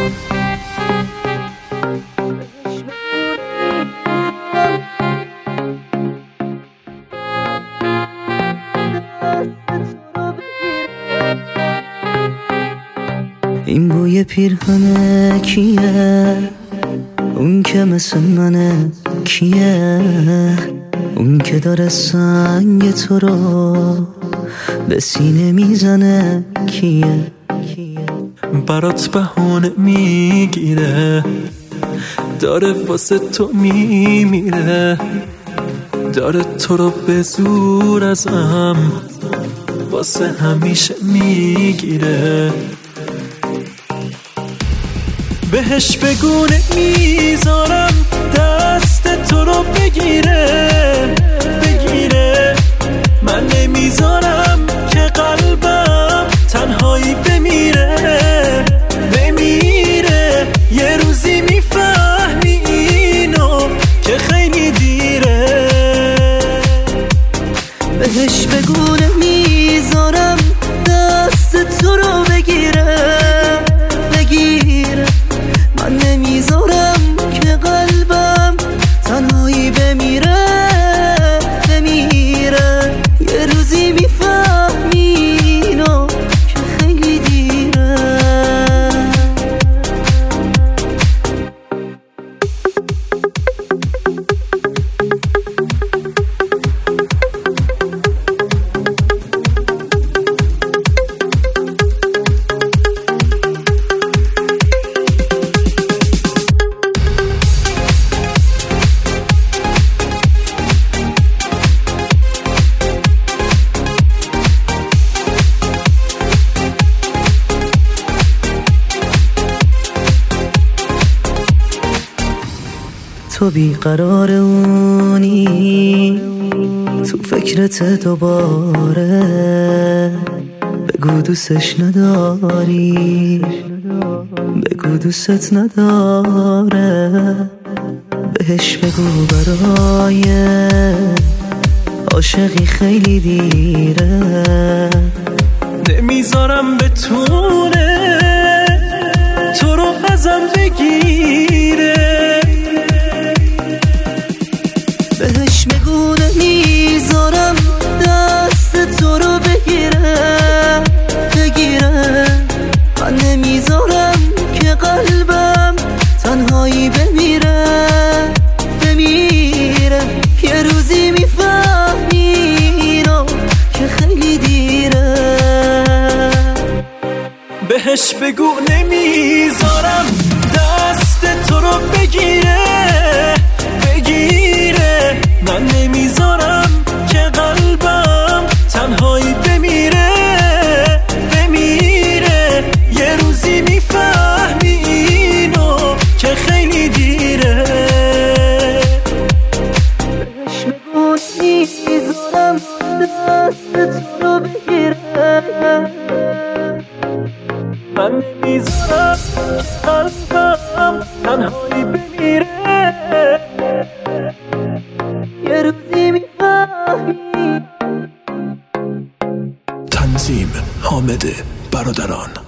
این بوی پیرهنه کیه؟ اون که مثل منه کیه؟ اون که داره سنگ تو رو به سینه میزنه کیه؟ برات بهونه میگیره، داره واسه تو میمیره، داره تو رو به زور ازم واسه همیشه میگیره. بهش بگونه میذارم دست تو رو بگیره بگیره، من نمیذارم که قلبم تنهایی بمیره بمیره. یه روزی میفهمی اینو که خیلی دیره. بهش بگونه میذارم دست تو رو بگیره بگیره، من نمیذارم که قلبم تنهایی بمیره بمیره. یه روزی میفهمی اینو که خیلی دیره. تو بیقرار اونی تو فکرت دوباره، بگو دوستش نداری بگو دوست نداره. بهش بگو برای عاشقی خیلی دیره. نمیذارم بتونه تو رو ازم بگیره. بهش بگو نمیذارم دست تو رو بگیره بگیره، من نمیذارم که قلبم تنهایی بمیره بمیره. یه روزی میفهمی اینو که خیلی دیره. بهش بگو نمیذارم دست تو رو بگیره بگیره، من نمیذارم که قلبم تنهایی بمیره بمیره. یه روزی میفهمی اینو که خیلی دیره. بهش بگو نمیذارم دست تو رو بگیره، من نمیذارم که قلبم تنهایی بمیره. یه روزی میفهمی. تنظیم حامد برادران.